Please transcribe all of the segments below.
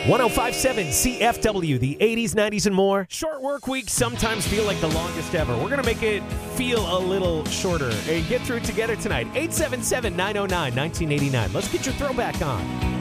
1057 CFW, the 80s, 90s, and more. Short work weeks sometimes feel like the longest ever. We're going to make it feel a little shorter and get through it together tonight. 877-909-1989. Let's get your throwback on.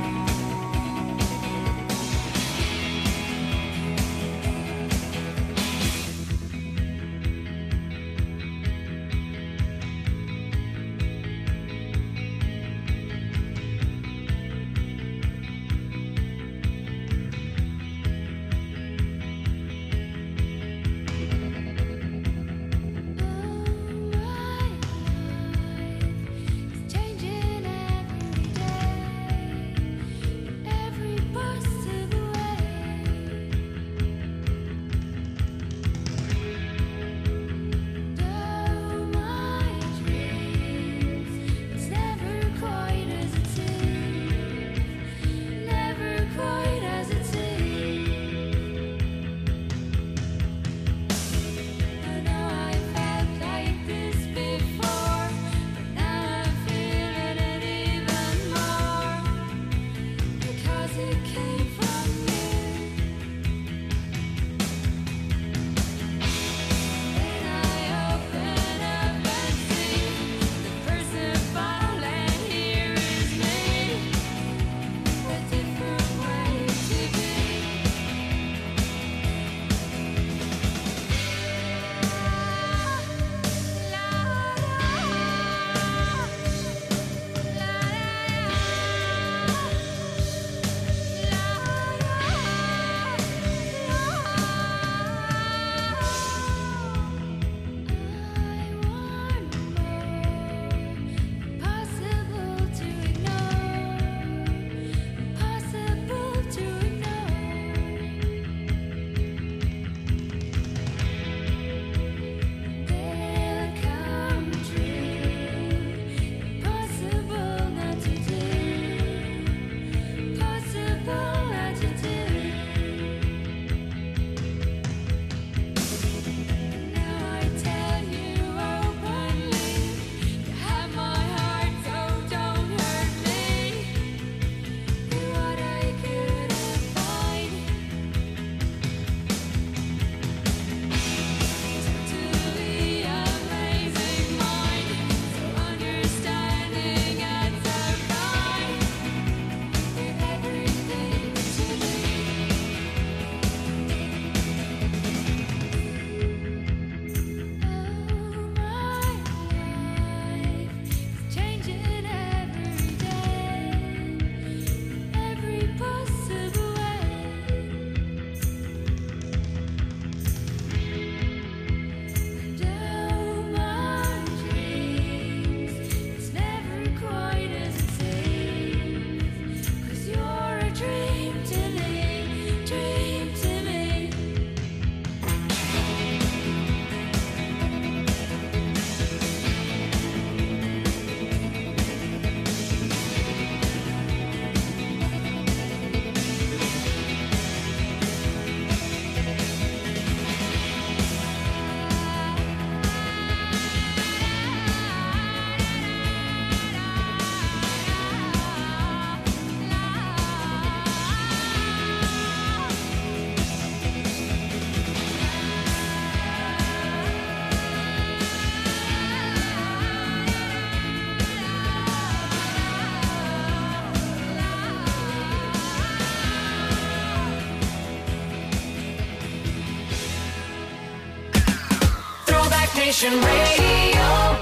Nation Radio.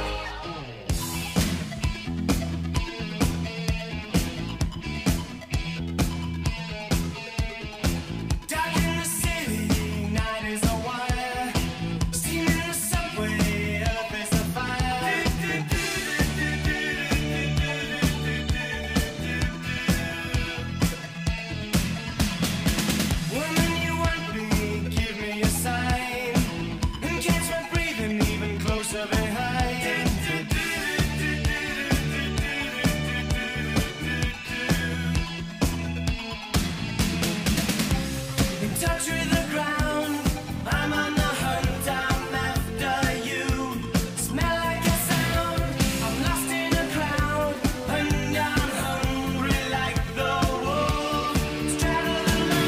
Straddle the line.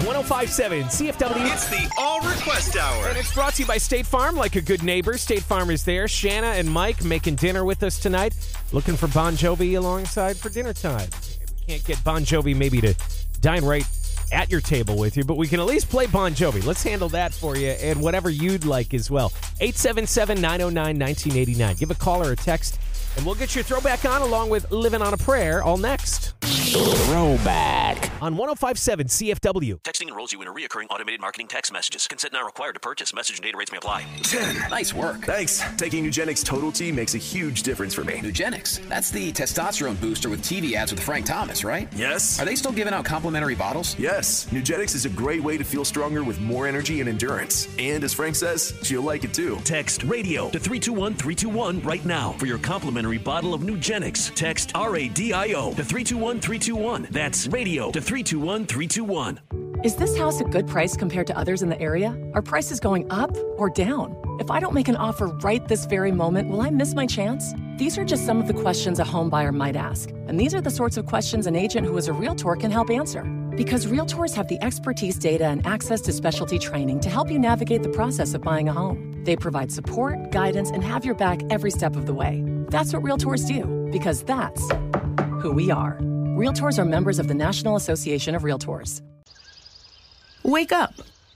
1057 CFW. It's the All Request Hour. And it's brought to you by State Farm. Like a good neighbor, State Farm is there. Shanna and Mike making dinner with us tonight. Looking for Bon Jovi alongside for dinner time. We can't get Bon Jovi maybe to dine right at your table with you, but we can at least play Bon Jovi. Let's handle that for you and whatever you'd like as well. 877-909-1989. Give a call or a text, and we'll get your throwback on along with Living on a Prayer all next. Throwback on 1057 CFW. Texting enrolls you in a reoccurring automated marketing text messages. Consent not required to purchase. Message and data rates may apply. 10. Nice work. Thanks. Taking Nugenix Total T makes a huge difference for me. Nugenix, that's the testosterone booster with TV ads with Frank Thomas, right? Yes. Are they still giving out complimentary bottles? Yes. Nugenix is a great way to feel stronger with more energy and endurance. And as Frank says, you'll like it too. Text radio to 321-321 right now for your complimentary bottle of Nugenix. Text RADIO to 321-321. That's radio to 321-321. Is this house a good price compared to others in the area? Are prices going up or down? If I don't make an offer right this very moment, will I miss my chance? These are just some of the questions a home buyer might ask. And these are the sorts of questions an agent who is a Realtor can help answer. Because Realtors have the expertise, data, and access to specialty training to help you navigate the process of buying a home. They provide support, guidance, and have your back every step of the way. That's what Realtors do, because that's who we are. Realtors are members of the National Association of Realtors. Wake up.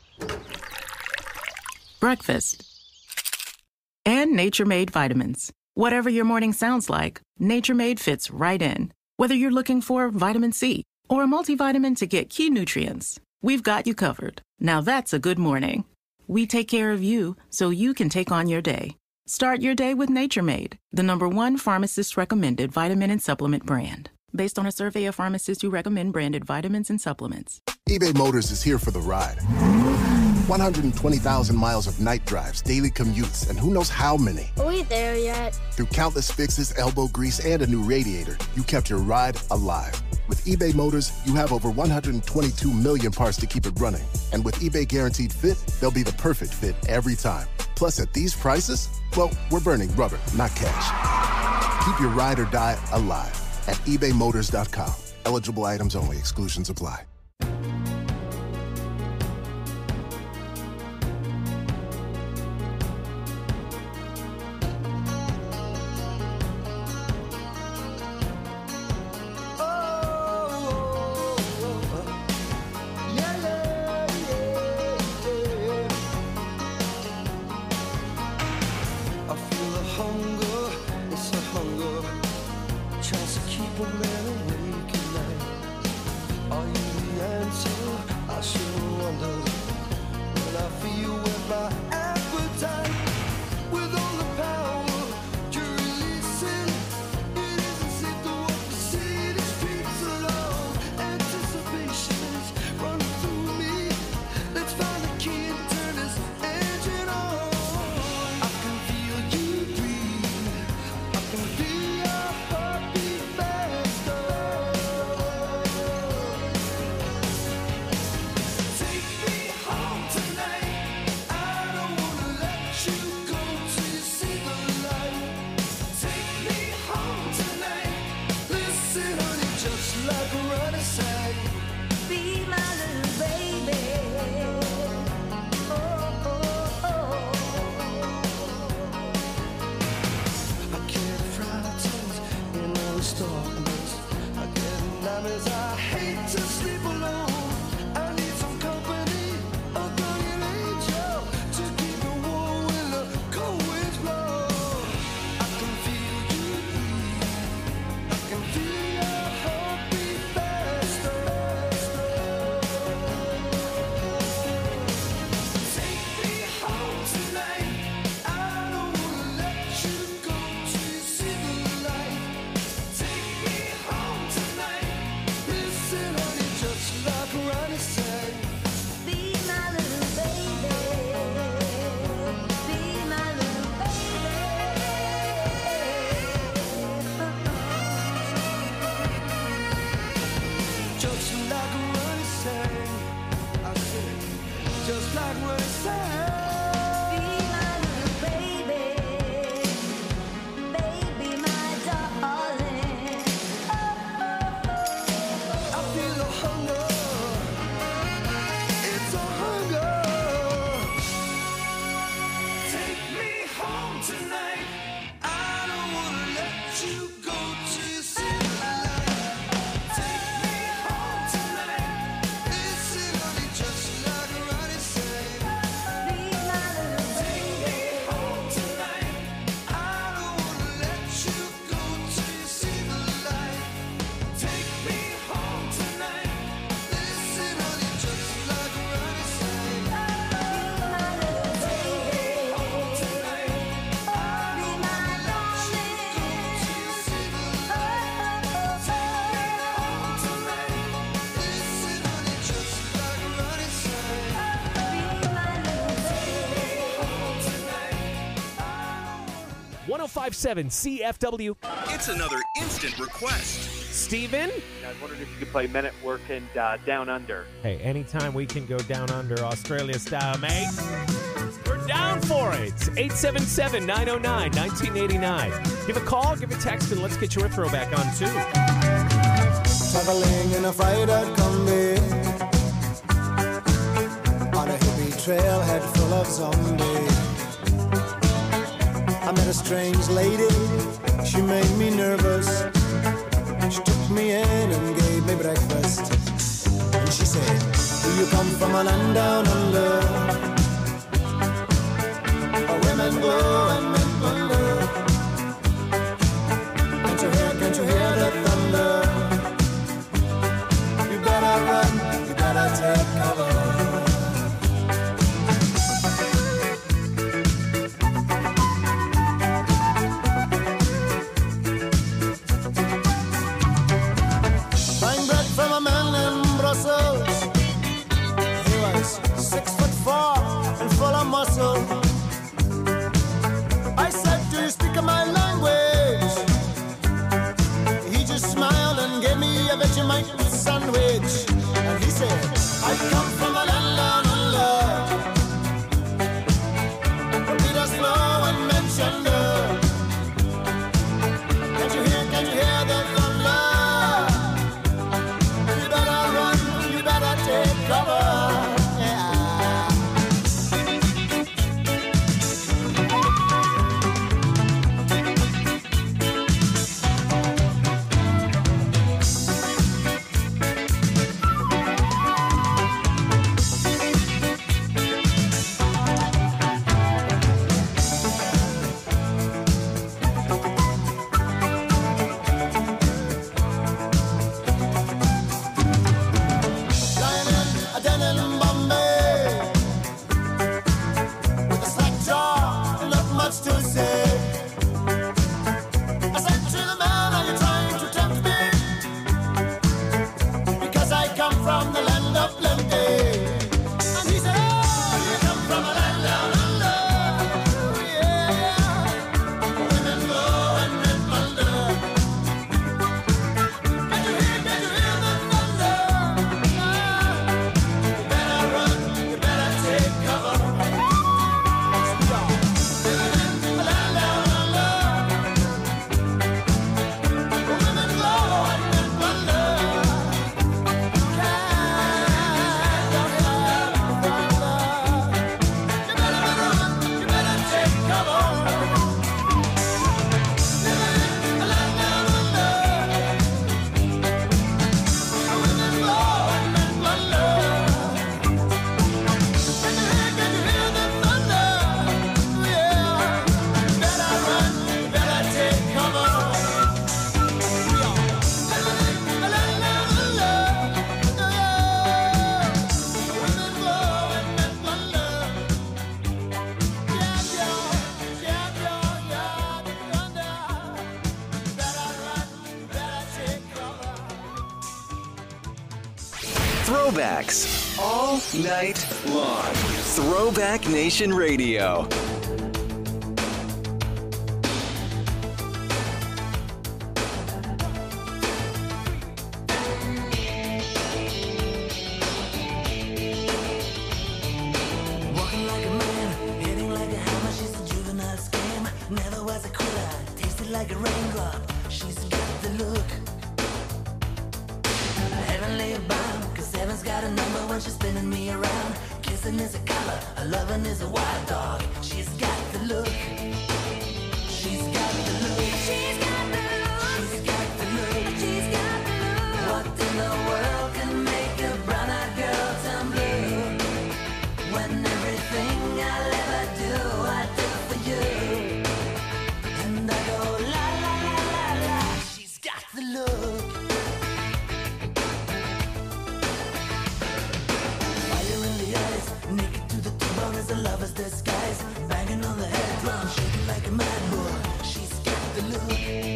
Breakfast. And Nature Made vitamins. Whatever your morning sounds like, Nature Made fits right in. Whether you're looking for vitamin C or a multivitamin to get key nutrients, we've got you covered. Now that's a good morning. We take care of you so you can take on your day. Start your day with Nature Made, the #1 pharmacist-recommended vitamin and supplement brand. Based on a survey of pharmacists who recommend branded vitamins and supplements. eBay Motors is here for the ride. 120,000 miles of night drives, daily commutes, and who knows how many. Are we there yet? Through countless fixes, elbow grease, and a new radiator, you kept your ride alive. With eBay Motors, you have over 122 million parts to keep it running. And with eBay Guaranteed Fit, they'll be the perfect fit every time. Plus, at these prices, well, we're burning rubber, not cash. Keep your ride or die alive at ebaymotors.com. Eligible items only. Exclusions apply. 800-557-CFW. It's another instant request. Steven? I was wondering if you could play Men at Work and Down Under. Hey, anytime we can go down under Australia style, mate, we're down for it. 877-909-1989. Give a call, give a text, and let's get your throwback on, too. Traveling in a fried-out Kombi on a hippie trailhead full of zombies. I met a strange lady, she made me nervous. She took me in and gave me breakfast. And she said, do you come from a land down under? Where women glow and men wonder. Can't you hear the thunder? You better run, you better take cover. He was 6'4" and full of muscle. I said, do you speak my language? He just smiled and gave me a Vegemite sandwich. And he said, I come from a land down under, where Peter's flow and Menchunder. Can't you hear the thunder? Take cover, yeah. Throwbacks all night long. Throwback Nation Radio. Walking like a man, hitting like a hammer. She's a juvenile scam. Never was a quitter, tasted like a raindrop. She's got the look. Heavenly bound, cause heaven's got a number when she's spinning me around. Kissing is a color, a loving is a wild dog. She's got the look. She's got the look. She's got the look. She's got the look. She's got the look. What in the world can make a brown-eyed girl turn blue? When everything I'll ever do, I do for you. And I go la la la la la. She's got the look. Naked to the bone as a lover's disguise. Banging on the head drum, shaking like a mad bull. She's got the look.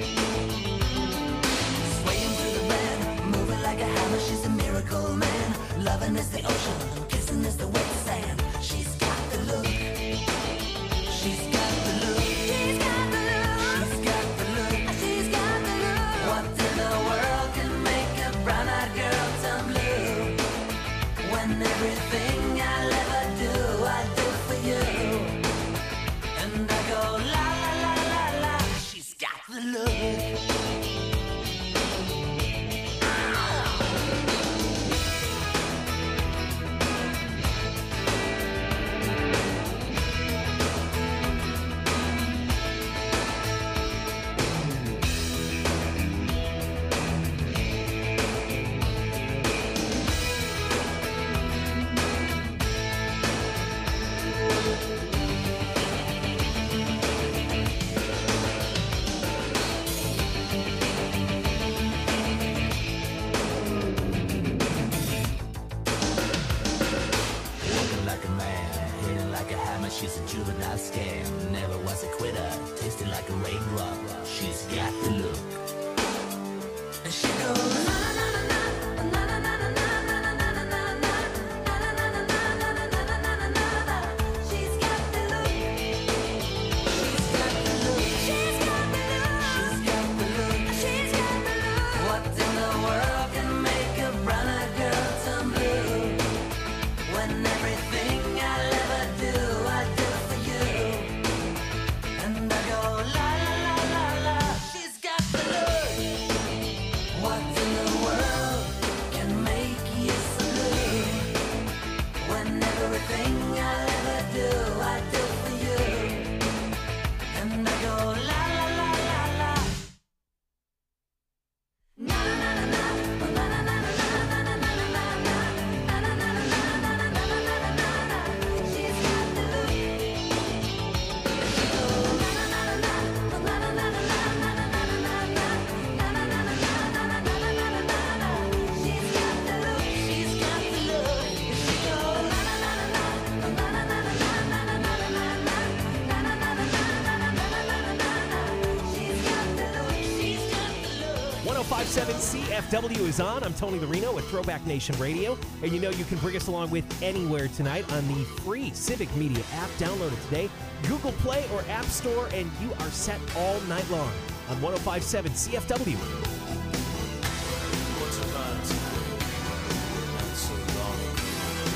She's a juvenile scam, never was a quitter, tasting like a raindrop. She's got the look. And she goes, na na na na na na na na na na na na na na. She's got the look. She's got the look. She's got the look. She's got the look. What in the world can make a brown-eyed girl turn blue? When everything I'll ever do, I do for you. And I go la la la la la. She's got the look. What in the world can make you so blue? When everything I'll ever do, I do for you. And I go la la la la la. Na na na na na na na na na na na na na. She's got the look. She goes na na na na na na na na na na na na. She's got the look. She's got the look. She goes na na na na na na na na na na na na. She's got the look. She's got the look. 1057 CFW is on. I'm Tony Lorino with Throwback Nation Radio. And you know you can bring us along with anywhere tonight on the free Civic Media app. Download it today. Google Play or App Store, and you are set all night long on 1057 CFW. What's about not so long ago?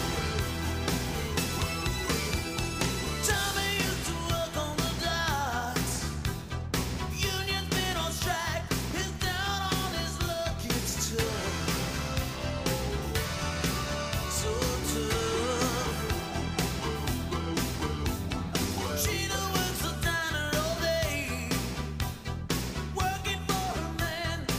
Tommy used to work on the docks. Union's been on strike. He's down on his luck. It's tough. So tough. Sheena works the diner all day, working for her man.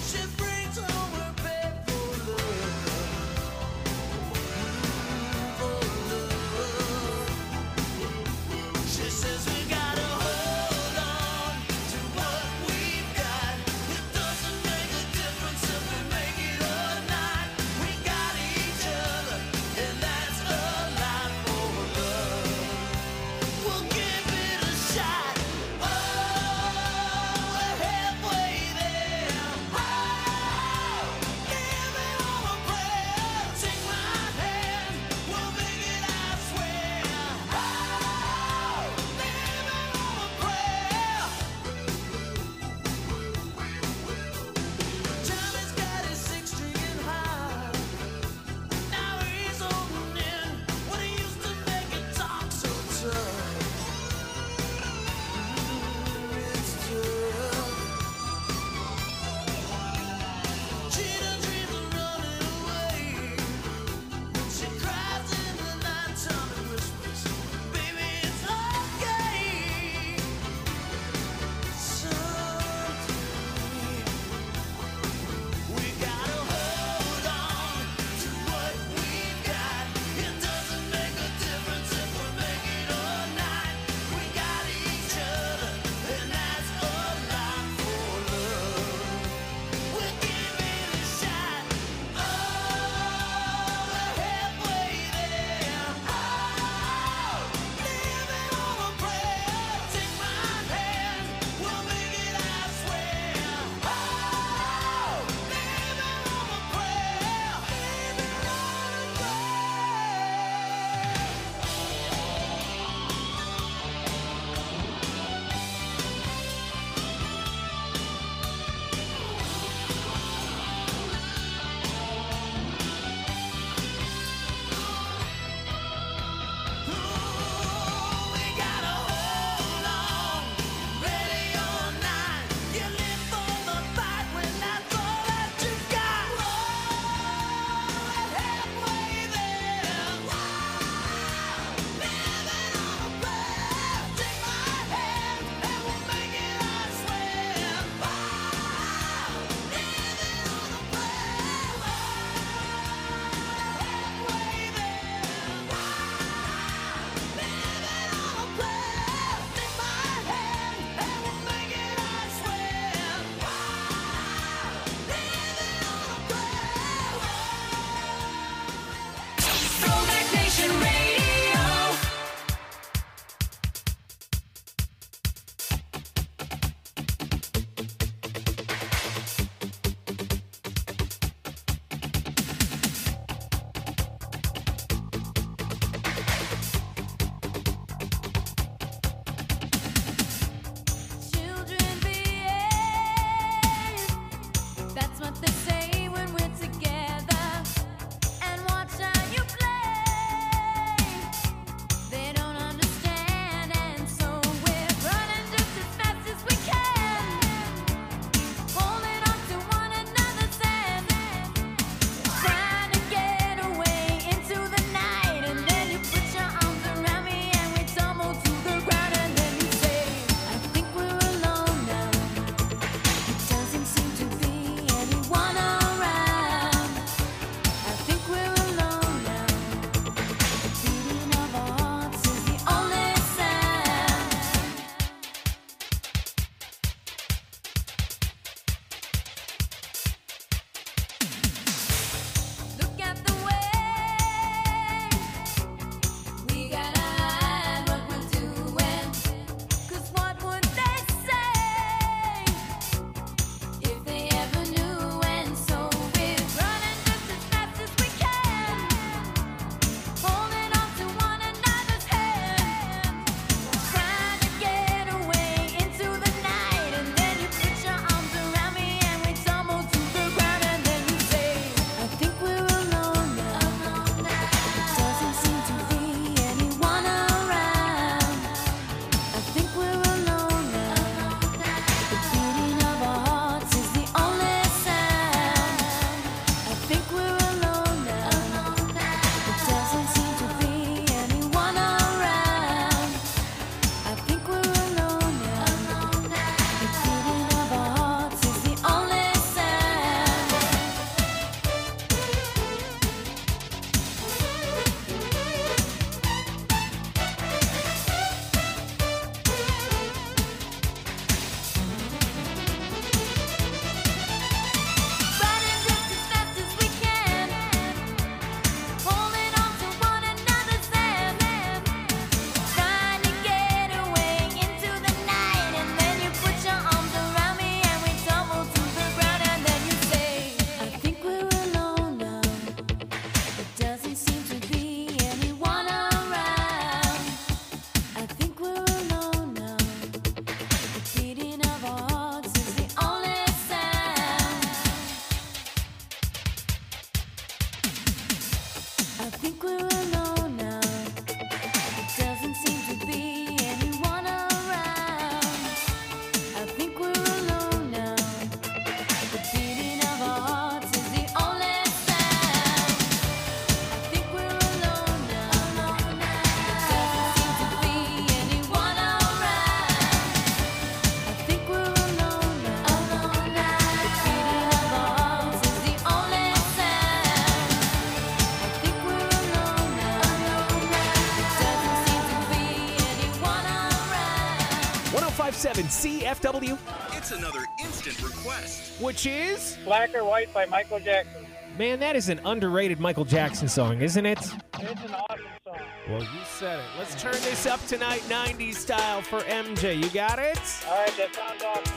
888-557-CFW. It's another instant request. Which is? Black or White by Michael Jackson. Man, that is an underrated Michael Jackson song, isn't it? It's an awesome song. Well, you said it. Let's turn this up tonight, 90s style for MJ. You got it? All right, that sounds awesome.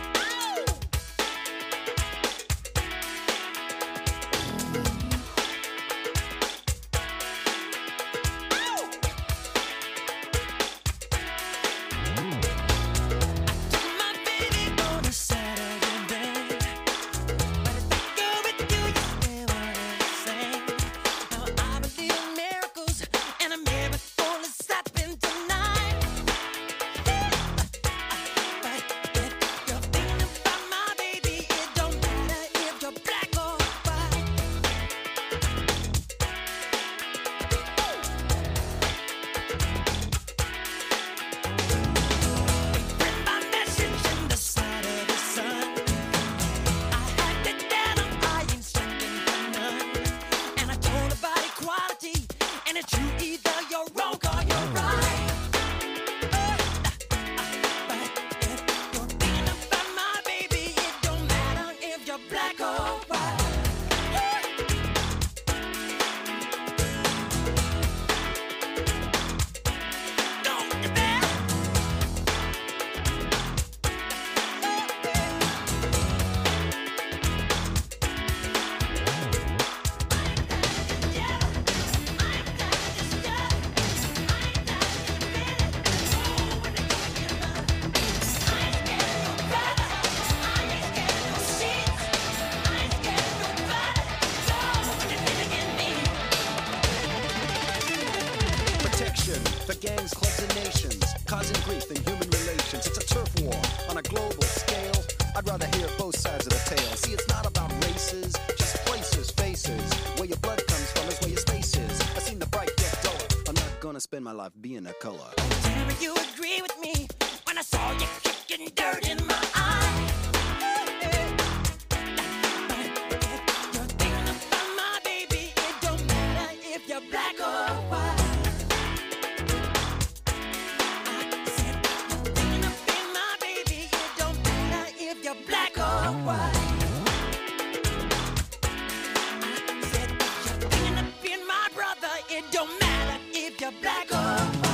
The gangs, clubs, and nations, causing grief in human relations. It's a turf war on a global scale. I'd rather hear both sides of the tale. See, it's not about races, just places, faces. Where your blood comes from is where your space is. I seen the bright get duller. I'm not gonna spend my life being a color. Tell me you agree with me when I saw you kicking dirt in my eye. You're thinking about my baby. It don't matter if you're black or white. Black or white. I said you're thinking of being my brother. It don't matter if you're black or white.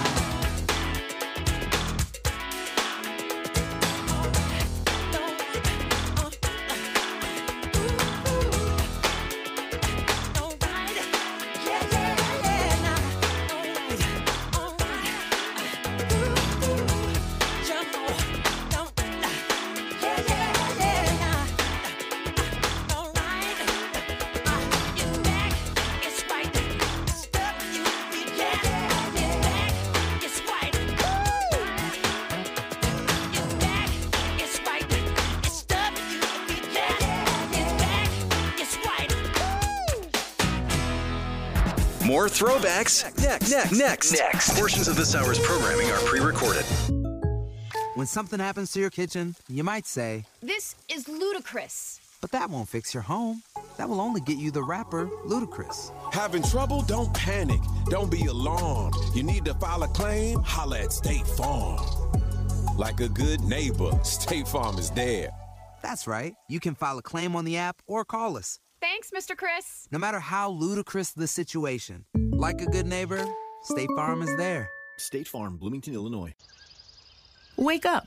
More throwbacks next. Portions of this hour's programming are pre-recorded. When something happens to your kitchen, you might say, "This is ludicrous." But that won't fix your home. That will only get you the rapper, Ludacris. Having trouble? Don't panic. Don't be alarmed. You need to file a claim? Holla at State Farm. Like a good neighbor, State Farm is there. That's right. You can file a claim on the app or call us. Thanks, Mr. Chris. No matter how ludicrous the situation, like a good neighbor, State Farm is there. State Farm, Bloomington, Illinois. Wake up.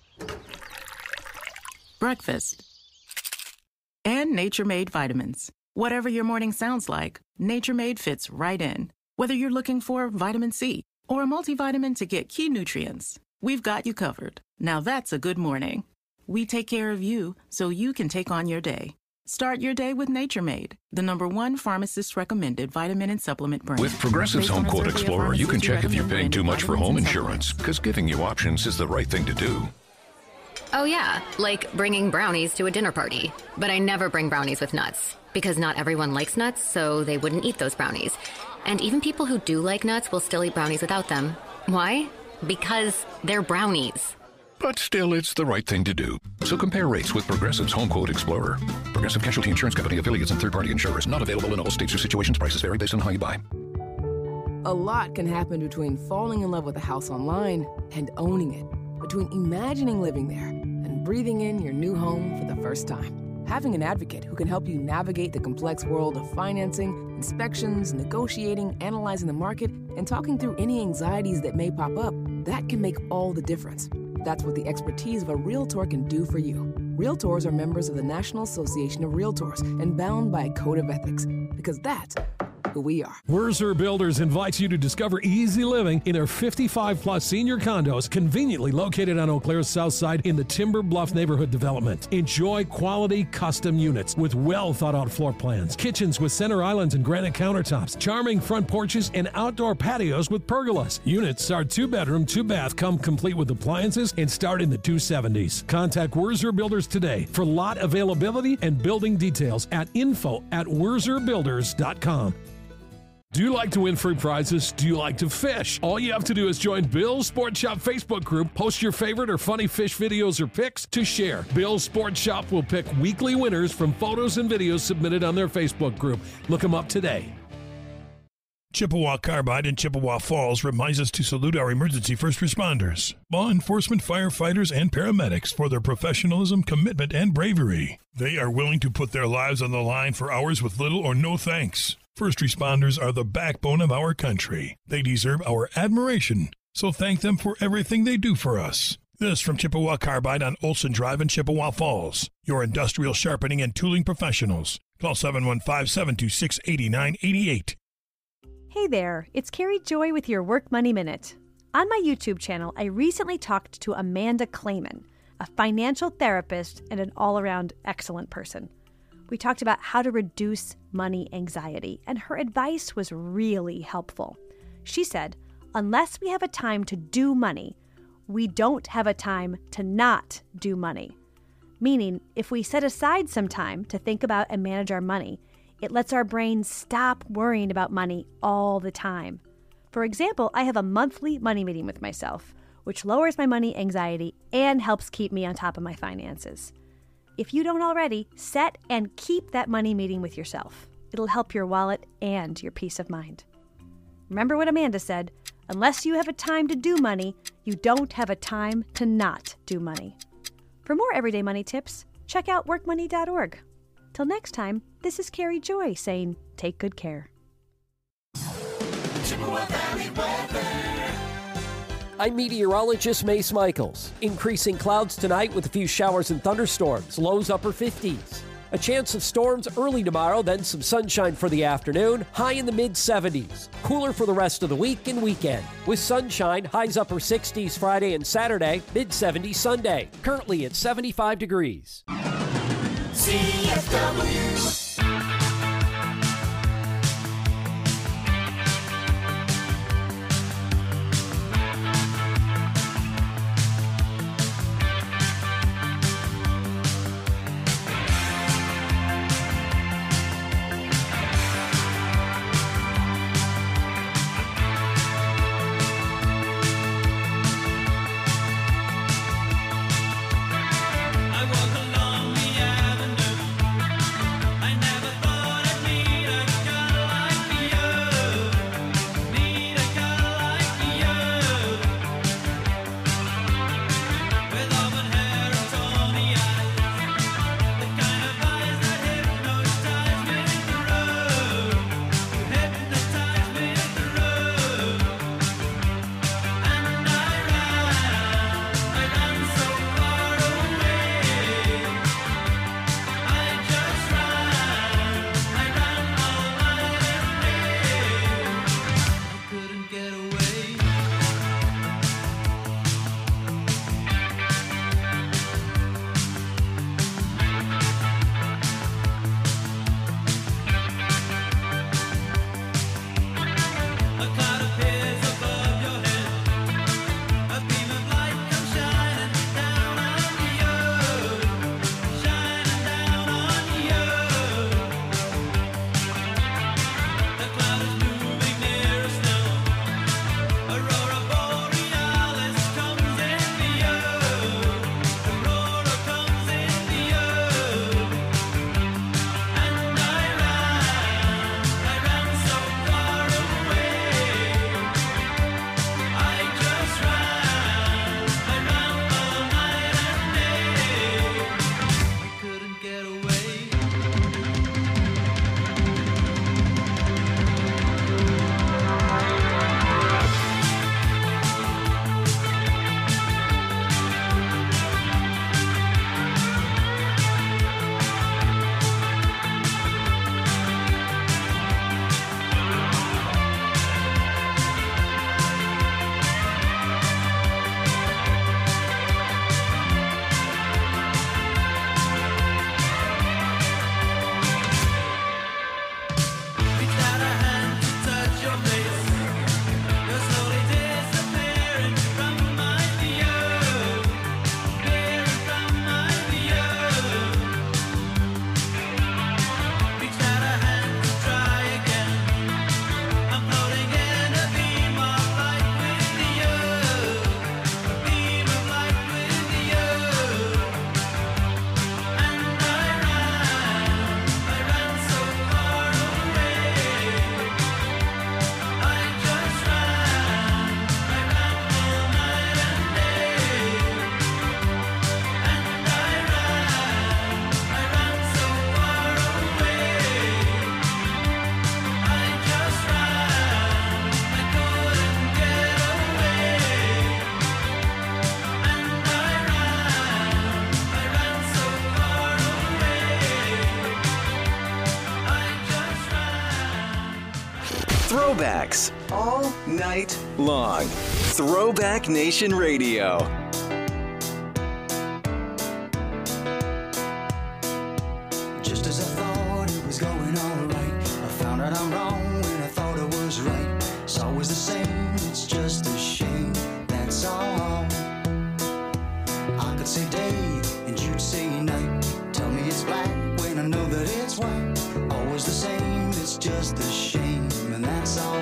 Breakfast. And Nature Made vitamins. Whatever your morning sounds like, Nature Made fits right in. Whether you're looking for vitamin C or a multivitamin to get key nutrients, we've got you covered. Now that's a good morning. We take care of you so you can take on your day. Start your day with Nature Made, the #1 pharmacist-recommended vitamin and supplement brand. With Progressive's Home Quote Explorer, you can check if you're paying too much for home insurance, because giving you options is the right thing to do. Oh yeah, like bringing brownies to a dinner party. But I never bring brownies with nuts, because not everyone likes nuts, so they wouldn't eat those brownies. And even people who do like nuts will still eat brownies without them. Why? Because they're brownies. But still, it's the right thing to do. So compare rates with Progressive's Home Quote Explorer. Progressive Casualty Insurance Company, affiliates, and third-party insurers. Not available in all states or situations. Prices vary based on how you buy. A lot can happen between falling in love with a house online and owning it. between imagining living there and breathing in your new home for the first time. Having an advocate who can help you navigate the complex world of financing, inspections, negotiating, analyzing the market, and talking through any anxieties that may pop up, that can make all the difference. That's what the expertise of a Realtor can do for you. Realtors are members of the National Association of Realtors and bound by a code of ethics, because that's who we are. Wurzer Builders invites you to discover easy living in their 55-plus senior condos conveniently located on Eau Claire's south side in the Timber Bluff neighborhood development. Enjoy quality custom units with well-thought-out floor plans, kitchens with center islands and granite countertops, charming front porches, and outdoor patios with pergolas. Units are 2-bedroom, 2-bath, come complete with appliances, and start in the 270s. Contact Wurzer Builders today for lot availability and building details at info@wurzerbuilders.com. Do you like to win free prizes? Do you like to fish? All you have to do is join Bill's Sport Shop Facebook group, post your favorite or funny fish videos or pics to share. Bill's Sport Shop will pick weekly winners from photos and videos submitted on their Facebook group. Look them up today. Chippewa Carbide in Chippewa Falls reminds us to salute our emergency first responders, law enforcement, firefighters, and paramedics for their professionalism, commitment, and bravery. They are willing to put their lives on the line for hours with little or no thanks. First responders are the backbone of our country. They deserve our admiration, so thank them for everything they do for us. This from Chippewa Carbide on Olson Drive in Chippewa Falls. Your industrial sharpening and tooling professionals. Call 715-726-8988. Hey there, it's Carrie Joy with your Work Money Minute. On my YouTube channel, I recently talked to Amanda Clayman, a financial therapist and an all-around excellent person. We talked about how to reduce money anxiety, and her advice was really helpful. She said, unless we have a time to do money, we don't have a time to not do money. Meaning, if we set aside some time to think about and manage our money, it lets our brain stop worrying about money all the time. For example, I have a monthly money meeting with myself, which lowers my money anxiety and helps keep me on top of my finances. If you don't already, set and keep that money meeting with yourself. It'll help your wallet and your peace of mind. Remember what Amanda said, unless you have a time to do money, you don't have a time to not do money. For more everyday money tips, check out workmoney.org. Till next time, this is Carrie Joy saying, take good care. Chippewa Valley weather. I'm meteorologist Mace Michaels. Increasing clouds tonight with a few showers and thunderstorms, lows upper 50s. A chance of storms early tomorrow, then some sunshine for the afternoon, high in the mid-70s. Cooler for the rest of the week and weekend. With sunshine, highs upper 60s Friday and Saturday, mid-70s Sunday. Currently at 75 degrees. CFW. I walk along the avenue. I throwbacks all night long. Throwback Nation Radio. Just as I thought it was going all right, I found out I'm wrong when I thought I was right. It's always the same, it's just a shame, that's all. I could say day and you'd say night. Tell me it's black when I know that it's white. Always the same, it's just a shame, and that's all.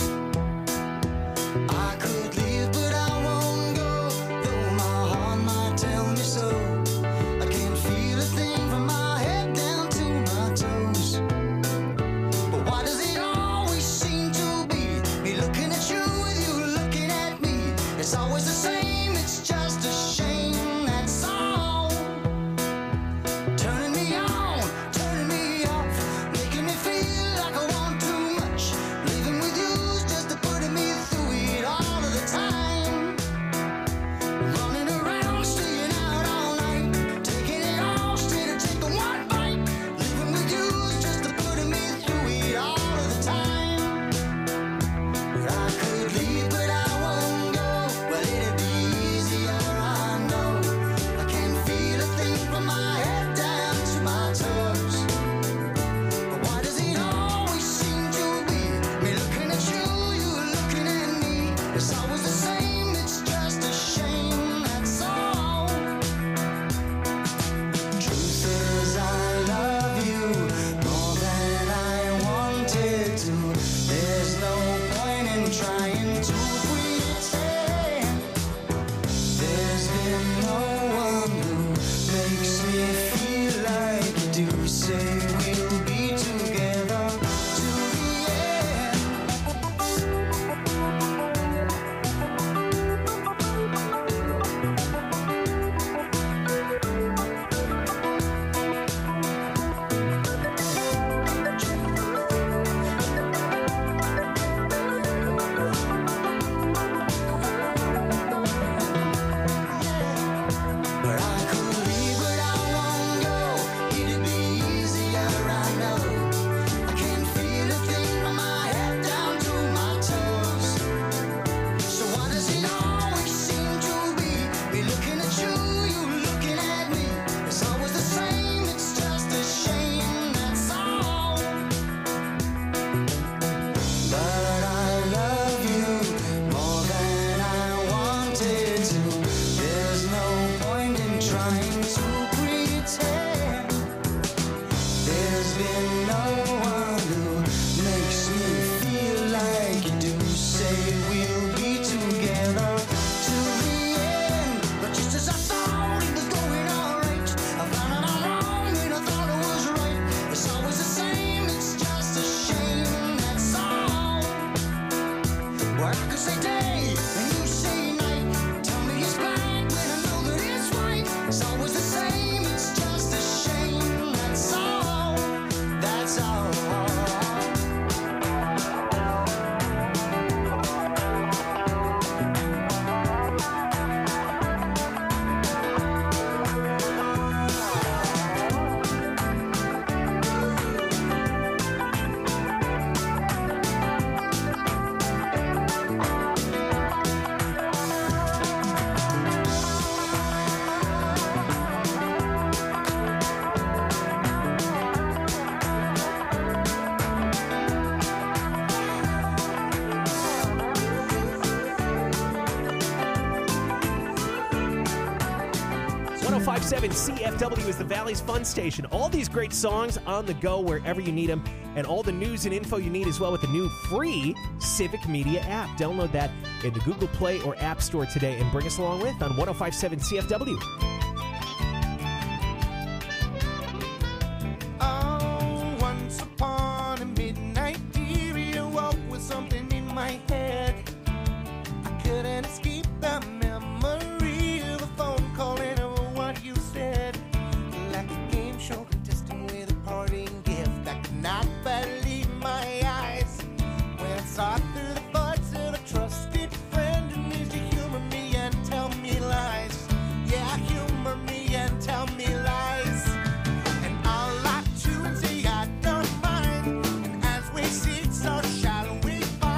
I could leave, but I won't go, though my heart might tell me so. I can't feel a thing from my head down to my toes. But why does it always seem to be me looking at you with you looking at me? It's always the same, it's just a shame, that's all. Turning me on, turning me off, making me feel like I want too much. Living with you's just to putting me through it all of the time. Running around, staying out all night, taking it all straight to take the one bite. Living with you's just to putting me through it all of the time. I could leave, but I won't go. Well, it'd be easier, I know. I can't feel a thing from my head down to my toes. But why does it always seem to be me looking at you, you looking at me? It's always the same, it's just a shame, that's all. Truth is, I love you more than I wanted to. There's no point in trying to pretend. There's been no one who makes me feel like you do. Say we'll be together to the end. But I could leave, but I won't go. It'd be easier, I know. I can't feel a thing from my head down to my toes. So why does it always seem to be me looking at you, you looking at me? It's always the same, it's just a shame, that's all. But I love you more than I wanted to. There's no point in trying to pretend. There's been no one who makes me feel like you do. Say we'll be together to the end. But just as I thought it was going all right, I found out I'm wrong when I thought I was right. It's always the same, it's just a shame, that's all. Well, I could say day and you say night. Tell me it's black when I know that it's white. It's always the same, it's just a shame, that's all. That's all. CFW is the Valley's fun station. All these great songs on the go wherever you need them, and all the news and info you need as well with the new free Civic Media app. Download that in the Google Play or App Store today and bring us along with on 105.7 CFW. Oh, once upon a midnight dear, you woke with something in my head. I couldn't escape the memory of a phone call and of what you said. Like a game show contestant with a parting gift. I could not believe my eyes when I saw through the voice of a trusted friend who needs to humor me and tell me lies. Yeah, humor me and tell me lies. And I'll lie to and say I don't mind. And as we sit, so shall we fall?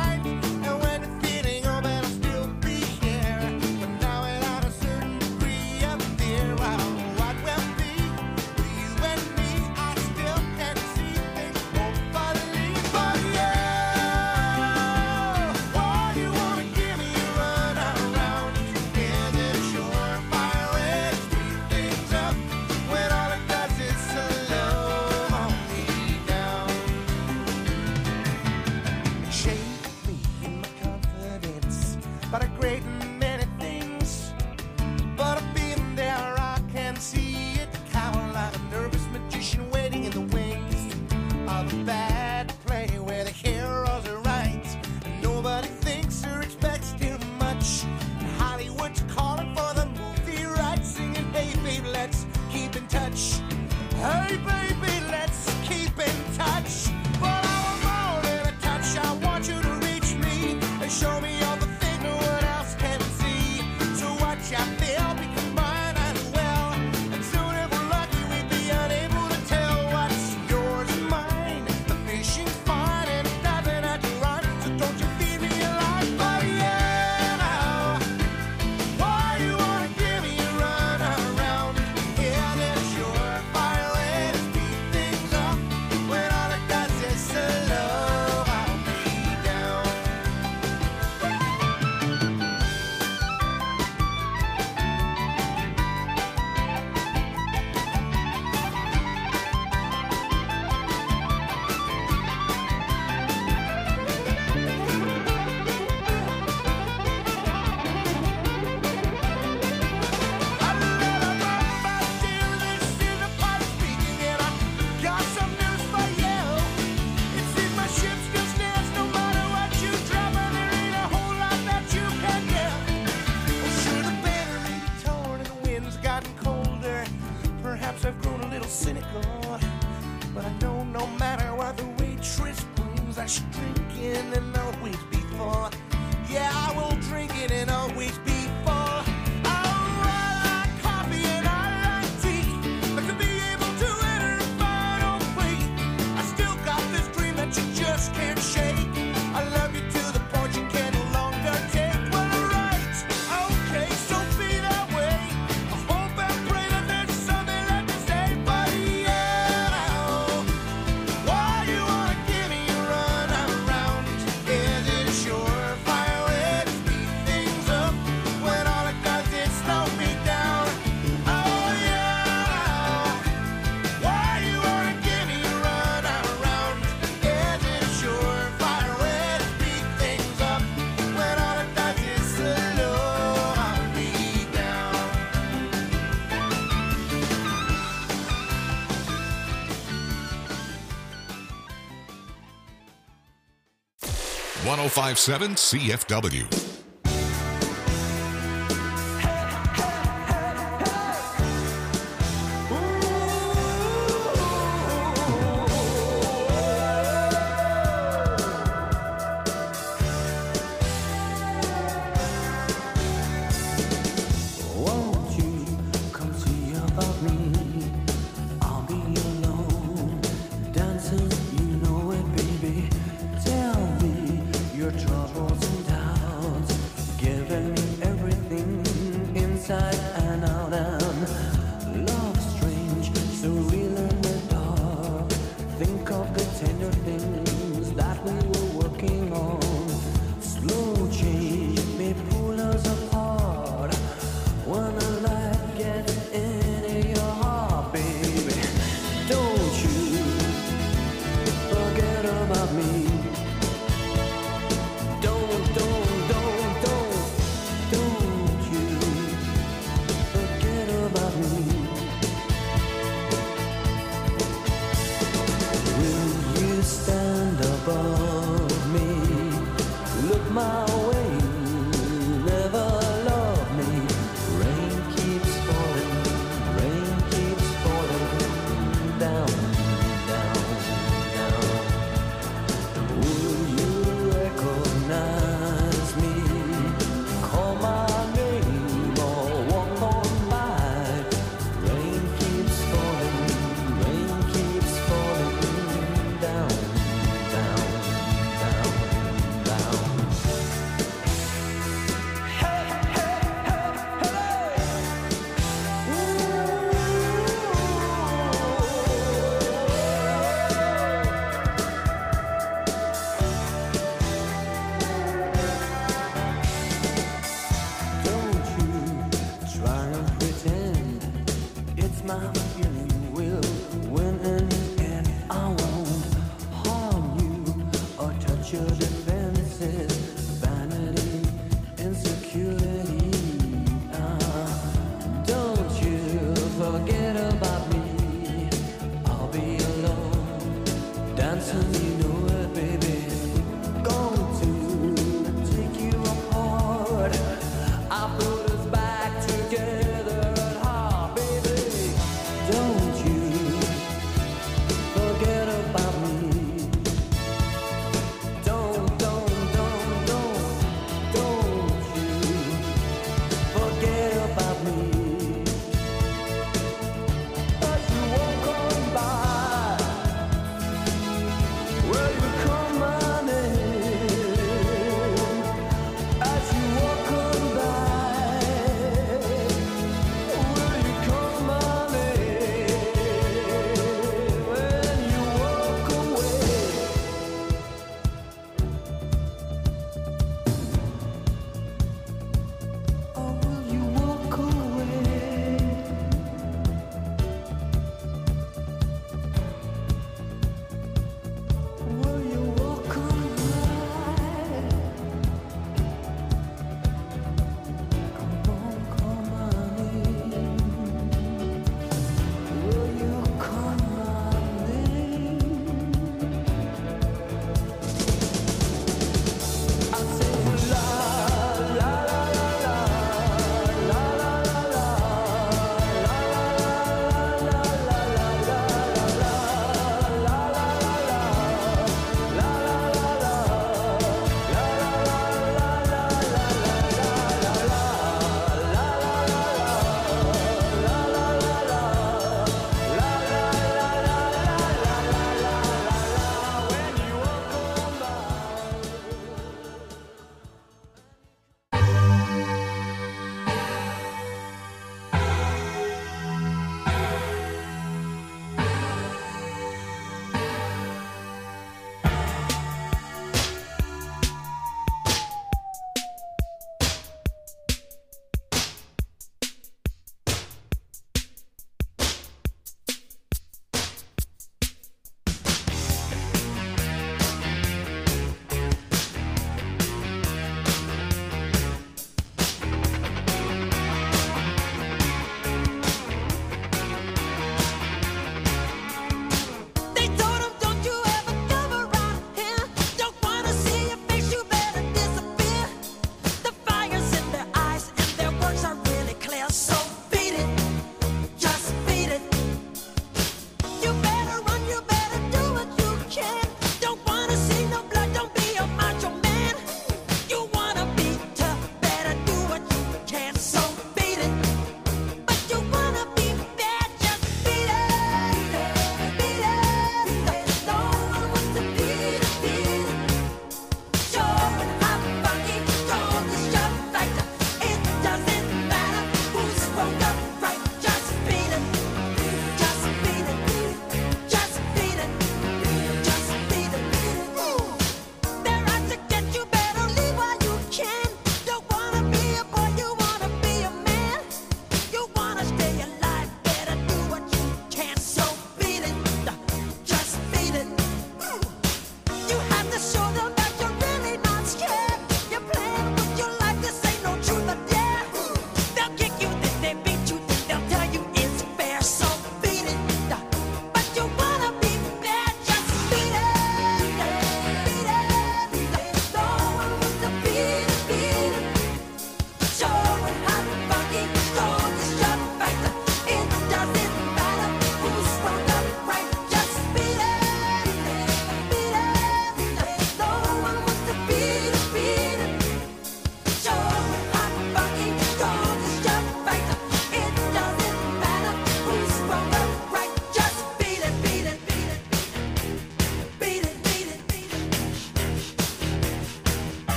1057 CFW.